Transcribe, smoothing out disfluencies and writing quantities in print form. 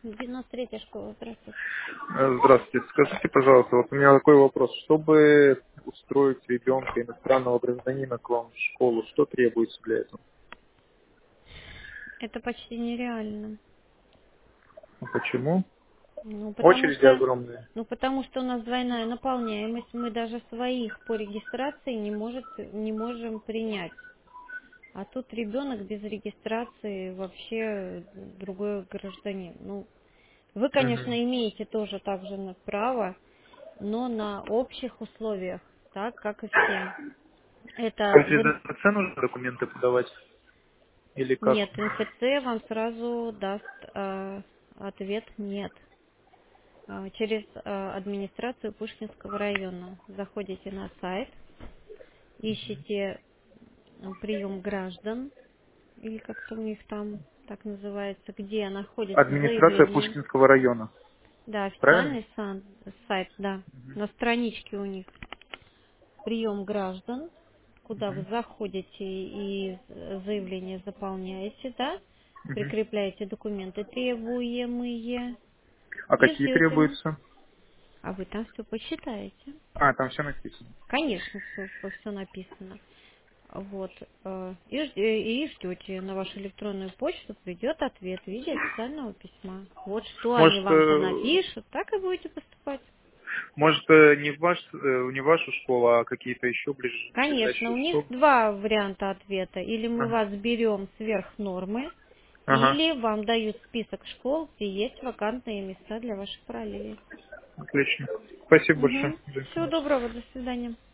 93-я школа, здравствуйте. Здравствуйте. Скажите, пожалуйста, вот у меня такой вопрос. Чтобы устроить ребенка иностранного гражданина к вам в школу, что требуется для этого? Это почти нереально. Почему? Ну, потому Очереди что, огромные. потому что у нас двойная наполняемость, мы даже своих по регистрации не можем принять. А тут ребенок без регистрации вообще другой гражданин. Ну, вы, конечно, Мгм. имеете тоже также на право, но на общих условиях, так, как и все. То Это есть из НПЦ нужно документы подавать? Или как? нет, МФЦ вам сразу даст ответ нет. Через администрацию Пушкинского района. Заходите на сайт, ищите прием граждан, или как-то у них там так называется, где находится Администрация заявление. Пушкинского района. Да, Правильно? официальный сайт, да. На страничке у них прием граждан, куда вы Мгм. заходите и заявление заполняете, да, Мгм. прикрепляете документы требуемые А и какие ждете. требуются? А вы там все почитаете. А, там все написано. Конечно, все написано. Вот. И ждете. На вашу электронную почту придет ответ в виде официального письма. Вот что они Может, вам-то напишут, так и будете поступать. может, не вашу школу, а какие-то еще Конечно, ближайшие у них школы? два варианта ответа. Или мы Ага. вас берем сверх нормы, Ага. или вам дают список школ, где есть вакантные места для ваших параллелей. Отлично. Спасибо большое Угу. за Всего информацию. доброго, до свидания.